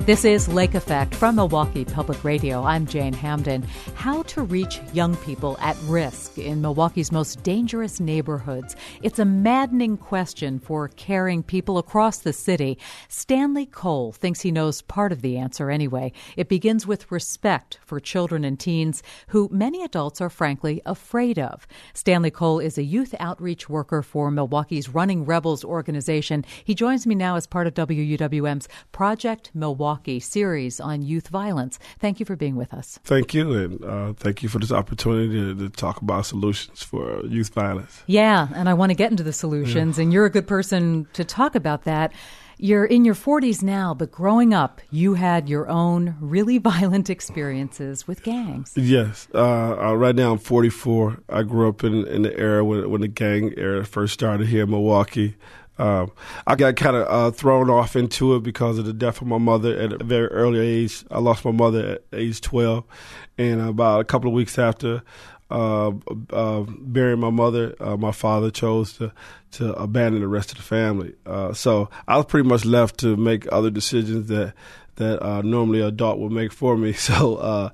This is Lake Effect from Milwaukee Public Radio. I'm Jane Hamden. How to reach young people at risk in Milwaukee's most dangerous neighborhoods. It's a maddening question for caring people across the city. Stanley Cole thinks he knows part of the answer anyway. It begins with respect for children and teens who many adults are frankly afraid of. Stanley Cole is a youth outreach worker for Milwaukee's Running Rebels organization. He joins me now as part of WUWM's Project Milwaukee series on youth violence. Thank you for being with us. Thank you, and thank you for this opportunity to talk about solutions for youth violence. Yeah, and I want to get into the solutions, and you're a good person to talk about that. You're in your 40s now, but growing up, you had your own really violent experiences with gangs. Yes. Right now I'm 44. I grew up in the era when the gang era first started here in Milwaukee. I got kind of thrown off into it because of the death of my mother at a very early age. I lost my mother at age 12, and about a couple of weeks after burying my mother, my father chose to abandon the rest of the family. So I was pretty much left to make other decisions that normally an adult would make for me. So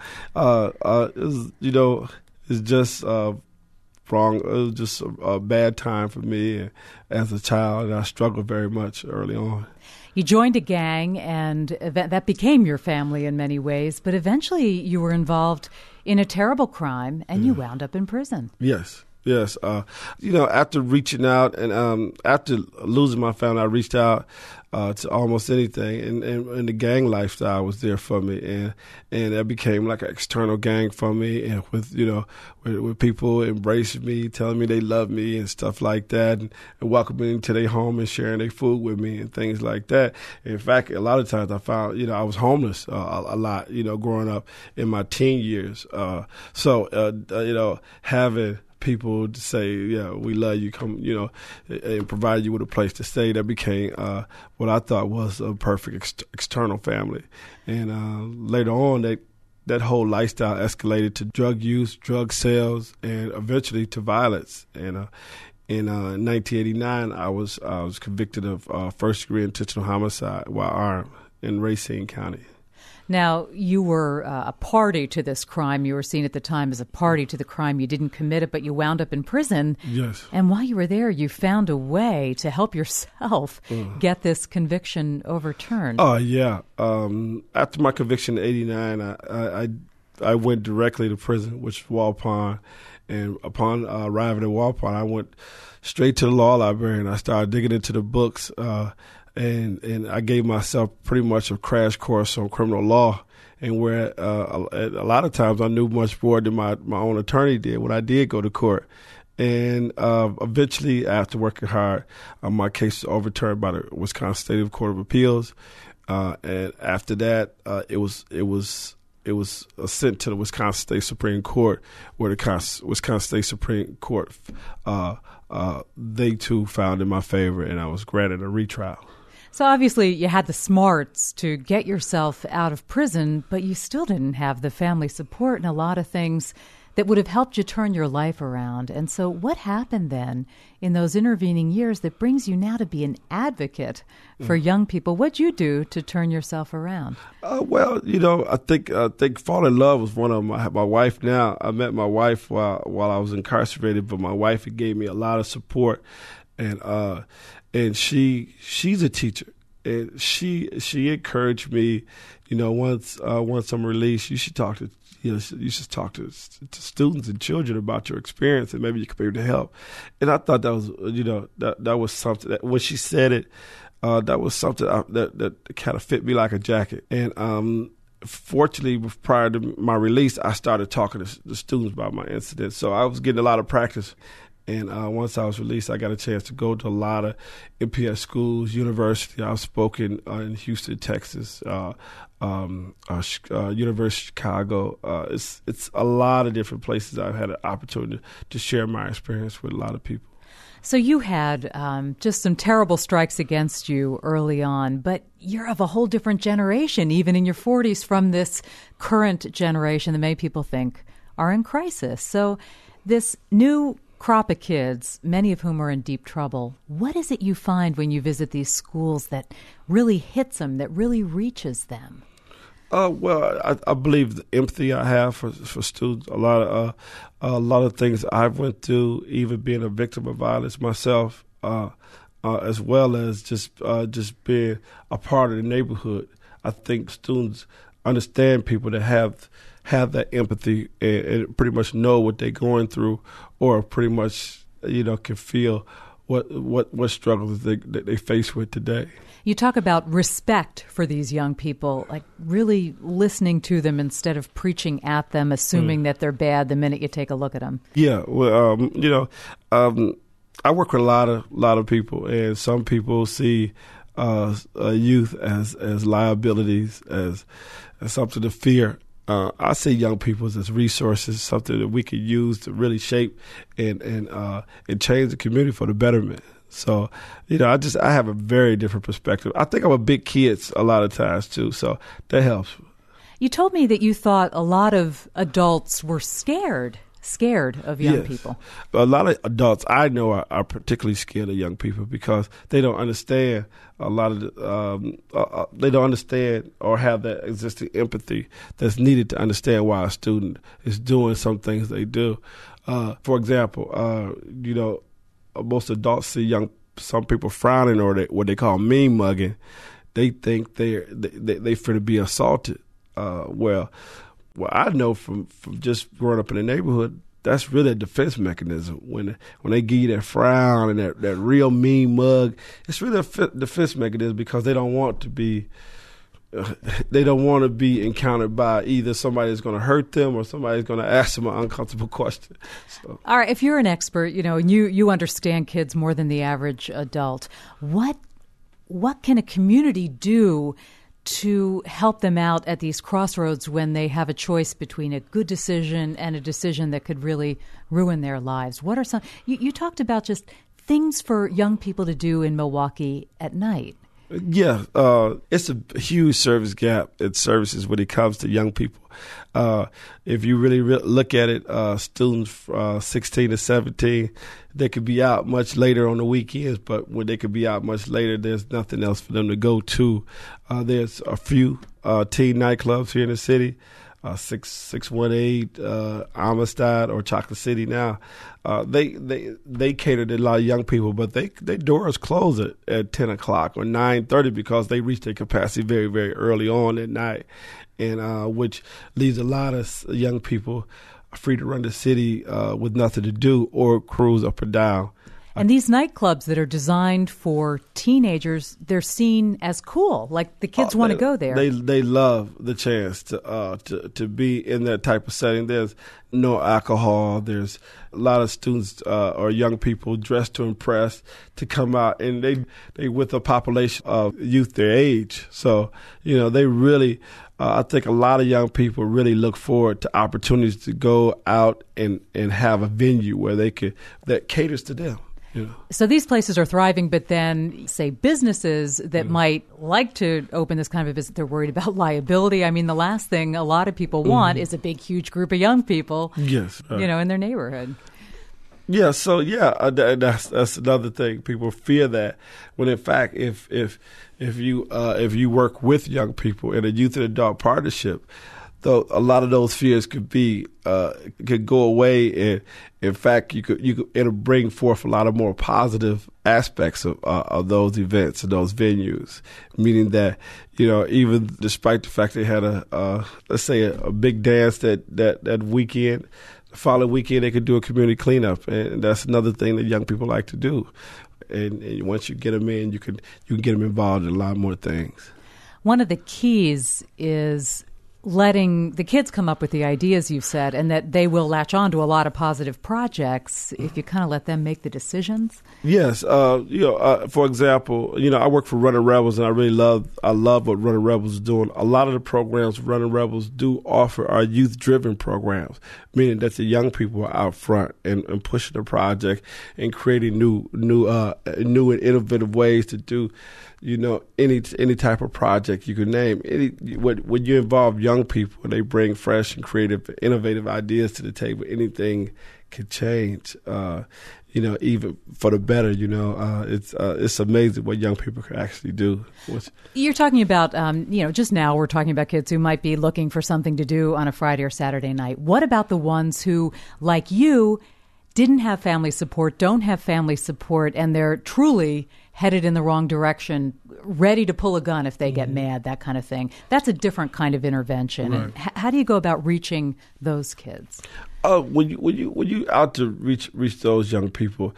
it's just wrong. It was just a bad time for me as a child, and I struggled very much early on. You joined a gang, and that became your family in many ways, but eventually you were involved in a terrible crime, and you wound up in prison. Yes. After reaching out and after losing my family, I reached out to almost anything, and the gang lifestyle was there for me, and that became like an external gang for me, and with people embracing me, telling me they love me and stuff like that, and welcoming me to their home and sharing their food with me and things like that. In fact, a lot of times I found, I was homeless a lot, growing up in my teen years. Having people to say, yeah, we love you, come, and provide you with a place to stay. That became what I thought was a perfect external family. And later on, that whole lifestyle escalated to drug use, drug sales, and eventually to violence. And in 1989, I was convicted of first-degree intentional homicide while armed in Racine County. Now, you were a party to this crime. You were seen at the time as a party to the crime. You didn't commit it, but you wound up in prison. Yes. And while you were there, you found a way to help yourself get this conviction overturned. Oh, yeah. After my conviction in 1989, I went directly to prison, which was Waupun. And upon arriving at Waupun, I went straight to the law library, and I started digging into the books. And I gave myself pretty much a crash course on criminal law, and where a lot of times I knew much more than my own attorney did when I did go to court. And eventually, after working hard, my case was overturned by the Wisconsin State Court of Appeals. And after that, it was sent to the Wisconsin State Supreme Court, where the Wisconsin State Supreme Court, they too found in my favor, and I was granted a retrial. So obviously you had the smarts to get yourself out of prison, but you still didn't have the family support and a lot of things that would have helped you turn your life around. And so what happened then in those intervening years that brings you now to be an advocate for young people? What'd you do to turn yourself around? I think fall in love was one of my wife now. I met my wife while I was incarcerated, but my wife gave me a lot of support. And she's a teacher, and she encouraged me. Once I'm released, you should talk to students and children about your experience, and maybe you could be able to help. And I thought that was that was something that when she said it, that was something that kind of fit me like a jacket. And fortunately, prior to my release, I started talking to the students about my incident, so I was getting a lot of practice. And once I was released, I got a chance to go to a lot of MPS schools, university. I've spoken in Houston, Texas, University of Chicago. It's a lot of different places I've had an opportunity to share my experience with a lot of people. So you had just some terrible strikes against you early on, but you're of a whole different generation, even in your 40s, from this current generation that many people think are in crisis. So this new crop of kids, many of whom are in deep trouble. What is it you find when you visit these schools that really hits them, that really reaches them? Well, I believe the empathy I have for students. A lot of things I've went through, even being a victim of violence myself, as well as just being a part of the neighborhood. I think students understand people that have that empathy and pretty much know what they're going through, or pretty much can feel what struggles that they face with today. You talk about respect for these young people, like really listening to them instead of preaching at them, assuming that they're bad the minute you take a look at them. Yeah, well, I work with a lot of people, and some people see youth as liabilities, as something to fear. I see young people as resources, something that we can use to really shape and change the community for the betterment. So, I have a very different perspective. I think I'm a big kid a lot of times too, so that helps. You told me that you thought a lot of adults were scared of young people. A lot of adults I know are particularly scared of young people because they don't understand they don't understand or have that existing empathy that's needed to understand why a student is doing some things they do. For example, most adults see some people frowning or what they call mean mugging. They think they finna be assaulted. Well, I know from just growing up in the neighborhood, that's really a defense mechanism. When they give you that frown and that real mean mug, it's really a defense mechanism because they don't want to be encountered by either somebody that's going to hurt them or somebody that's going to ask them an uncomfortable question. So. All right, if you're an expert, and you understand kids more than the average adult, what can a community do to help them out at these crossroads when they have a choice between a good decision and a decision that could really ruin their lives? What are some? You talked about just things for young people to do in Milwaukee at night. Yeah, it's a huge service gap in services when it comes to young people. If you really look at it, students 16 to 17, they could be out much later on the weekends, but when they could be out much later, there's nothing else for them to go to. There's a few teen nightclubs here in the city. 618, Amistad or Chocolate City now. They cater to a lot of young people, but their doors close at 10 o'clock or 9:30 because they reach their capacity very, very early on at night, and which leaves a lot of young people free to run the city with nothing to do or cruise up and down. And these nightclubs that are designed for teenagers, they're seen as cool. Like the kids want to go there. They love the chance to be in that type of setting. There's no alcohol. There's a lot of students or young people dressed to impress to come out, and they with a population of youth their age. So they really. I think a lot of young people really look forward to opportunities to go out and have a venue where that caters to them. So these places are thriving, but then, say, businesses that might like to open this kind of a business, they're worried about liability. I mean, the last thing a lot of people want is a big, huge group of young people, yes, in their neighborhood. Yeah, so that's another thing. People fear that when in fact, if you work with young people in a youth and adult partnership, though a lot of those fears could go away, and in fact it'll bring forth a lot of more positive aspects of those events and those venues. Meaning that even despite the fact they had let's say a big dance that weekend, the following weekend they could do a community cleanup, and that's another thing that young people like to do. And once you get them in, you can get them involved in a lot more things. One of the keys is letting the kids come up with the ideas you've said, and that they will latch on to a lot of positive projects if you kind of let them make the decisions. Yes. For example, I work for Running Rebels, and I love what Running Rebels is doing. A lot of the programs Running Rebels do offer are youth-driven programs, meaning that the young people are out front and pushing the project and creating new and innovative ways to do any type of project you can name. When you involve young people, they bring fresh and creative, innovative ideas to the table. Anything can change. Even for the better. It's amazing what young people can actually do. You're talking about, just now we're talking about kids who might be looking for something to do on a Friday or Saturday night. What about the ones who, like you, didn't have family support, don't have family support, and they're truly headed in the wrong direction, ready to pull a gun if they get mad, that kind of thing? That's a different kind of intervention. Right. And how do you go about reaching those kids? When you out to reach those young people,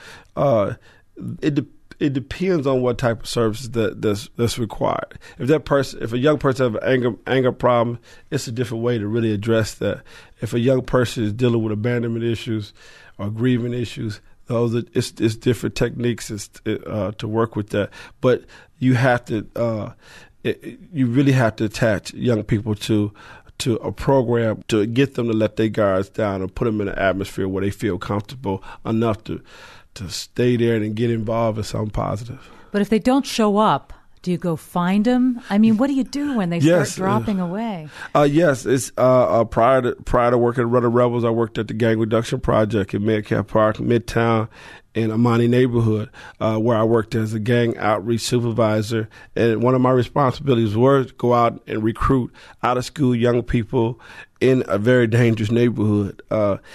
it depends on what type of services that's required. If a young person has an anger problem, it's a different way to really address that. If a young person is dealing with abandonment issues or grieving issues, it's different techniques to work with that. But you have to you really have to attach young people to a program to get them to let their guards down and put them in an atmosphere where they feel comfortable enough to stay there and get involved in something positive. But if they don't show up, do you go find them? I mean, what do you do when they start dropping away? Yes, it's prior to working at Running Rebels, I worked at the Gang Reduction Project in Metcalf Park, Midtown, in Amani neighborhood, where I worked as a gang outreach supervisor. And one of my responsibilities was to go out and recruit out-of-school young people in a very dangerous neighborhood.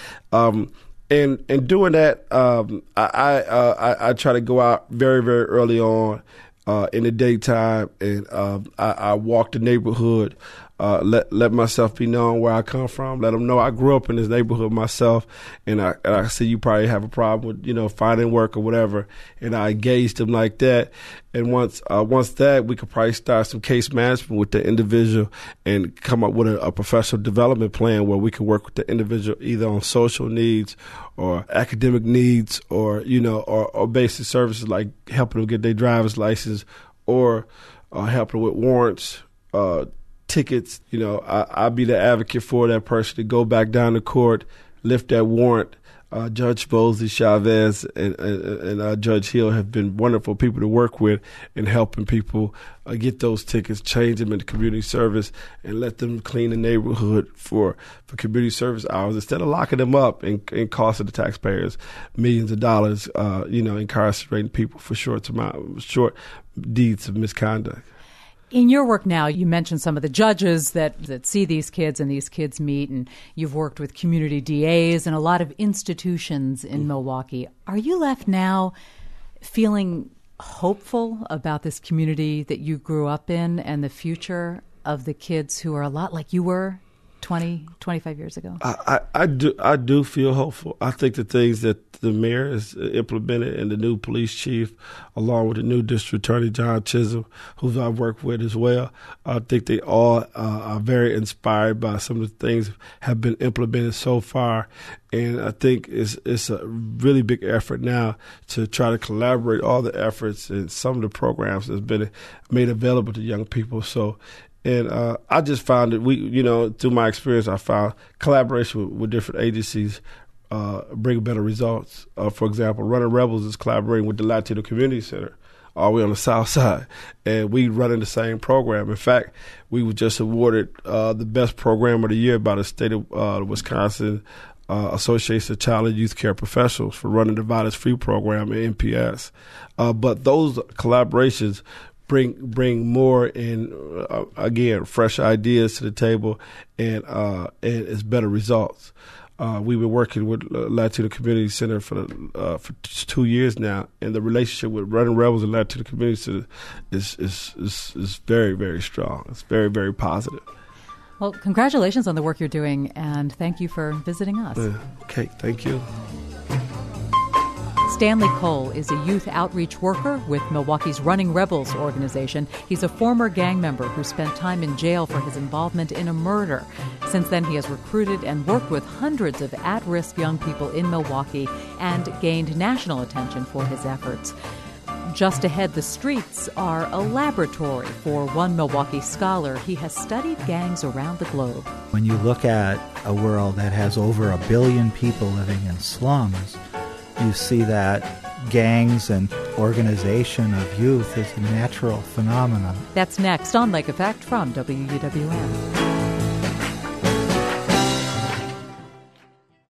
And doing that, I try to go out very, very early on in the daytime, and I walk the neighborhood, let myself be known where I come from, let them know I grew up in this neighborhood myself, and I see you probably have a problem with finding work or whatever, and I engage them like that. And once that, we could probably start some case management with the individual and come up with a professional development plan where we can work with the individual either on social needs or academic needs or basic services like helping them get their driver's license or helping them with warrants, tickets. I'll be the advocate for that person to go back down to court, lift that warrant. Judge Bosley Chavez and Judge Hill have been wonderful people to work with in helping people get those tickets, change them into community service, and let them clean the neighborhood for community service hours instead of locking them up and costing the taxpayers millions of dollars, incarcerating people for short deeds of misconduct. In your work now, you mentioned some of the judges that see these kids and these kids meet, and you've worked with community DAs and a lot of institutions in Milwaukee. Are you left now feeling hopeful about this community that you grew up in and the future of the kids who are a lot like you were 20, 25 years ago? I do feel hopeful. I think the things that the mayor has implemented and the new police chief, along with the new district attorney, John Chisholm, who I've worked with as well, I think they all are very inspired by some of the things that have been implemented so far. And I think it's a really big effort now to try to collaborate all the efforts and some of the programs that's been made available to young people. And I just found that through my experience, I found collaboration with different agencies bring better results. For example, Running Rebels is collaborating with the Latino Community Center all the way on the south side, and we running the same program. In fact, we were just awarded the best program of the year by the state of Wisconsin Association of Child and Youth Care Professionals for running the Violence Free program at NPS. But those collaborations bring more in, again, fresh ideas to the table, and it's better results. We've been working with Latino Community Center for 2 years now, and the relationship with Running Rebels and Latino Community Center is very, very strong. It's very, very positive. Well, congratulations on the work you're doing, and thank you for visiting us. Okay, thank you. Stanley Cole is a youth outreach worker with Milwaukee's Running Rebels organization. He's a former gang member who spent time in jail for his involvement in a murder. Since then, he has recruited and worked with hundreds of at-risk young people in Milwaukee and gained national attention for his efforts. Just ahead, the streets are a laboratory for one Milwaukee scholar. He has studied gangs around the globe. When you look at a world that has over 1 billion people living in slums, you see that gangs and organization of youth is a natural phenomenon. That's next on Lake Effect from WUWM.